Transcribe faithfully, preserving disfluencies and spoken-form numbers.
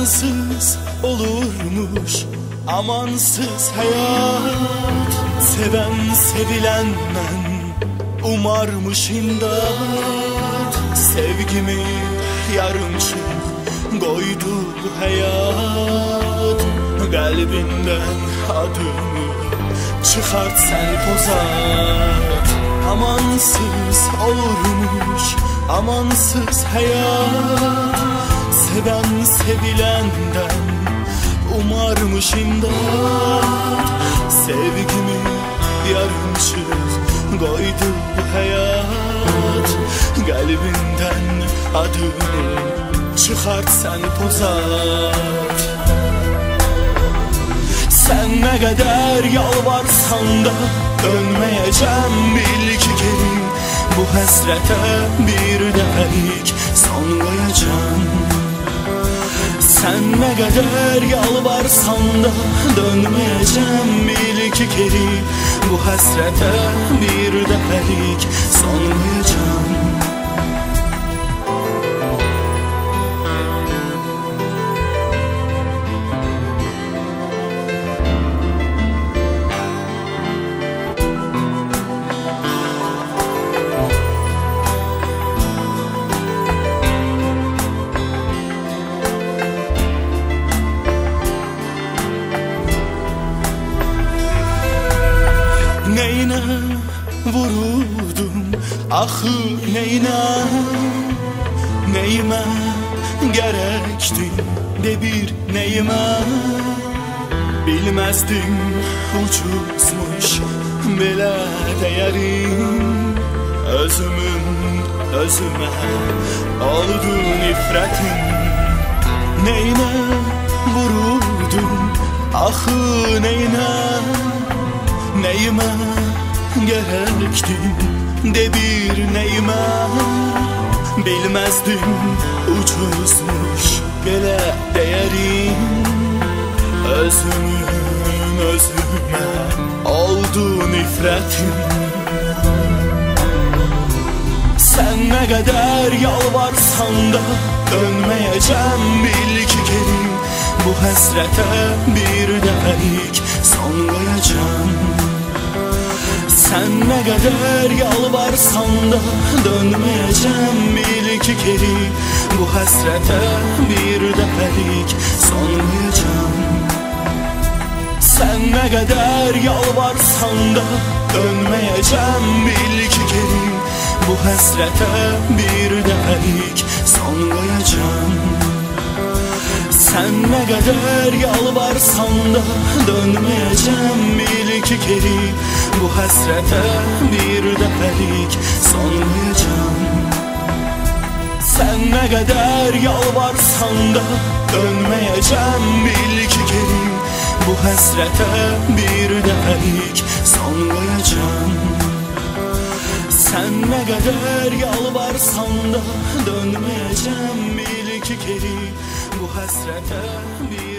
Amansız olurmuş, amansız hayat. Seven sevilenden umarmış imdat. Sevgimi yarımçık koydu hayat. Kalbinden adımı çıkart sen pozat. Amansız olurmuş, amansız hayat. Seven sevilenden umarmış imdat. Sevgimi yarımçık koydu hayat. Kalbinden adımı çıkart sen pozat. Sen ne kadar yalvarsan da dönmeyeceğim bil ki geri. Bu hasrete bir delik son koyacağım. Sen ne kadar yalvarsan da dönmeyeceğim bil ki geri. Bu hasrete bir delik son koyacağım. Neyine vuruldum ahı neyine. Neyime gerekti de bir neyime. Bilmezdim ucuzmuş bile değerim. Özümün özüme oldu nifretim. Neyine vuruldum ahı neyine. Neyime gerekti de bir neyime. Bilmezdim ucuzmuş bile değerim. Özümün özüme oldu nifretim. Sen ne kadar yalvarsan da dönmeyeceğim bil ki geri. Bu hasrete bir delik son koyacağım. Sen ne kadar yalvarsan da dönmeyeceğim bil ki geri. Bu hasrete bir delik son koyacağım. Sen ne kadar yalvarsan da dönmeyeceğim bil ki geri. Bu hasrete bir delik son koyacağım. Sen ne kadar yalvarsan da dönmeyeceğim bil ki geri. Bu hasrete bir delik son koyacağım. Sen ne kadar yalvarsan da dönmeyeceğim bil ki geri. Bu hasrete bir delik son koyacağım. Sen ne kadar yalvarsan da dönmeyeceğim bil ki geri. Bu hasrete bir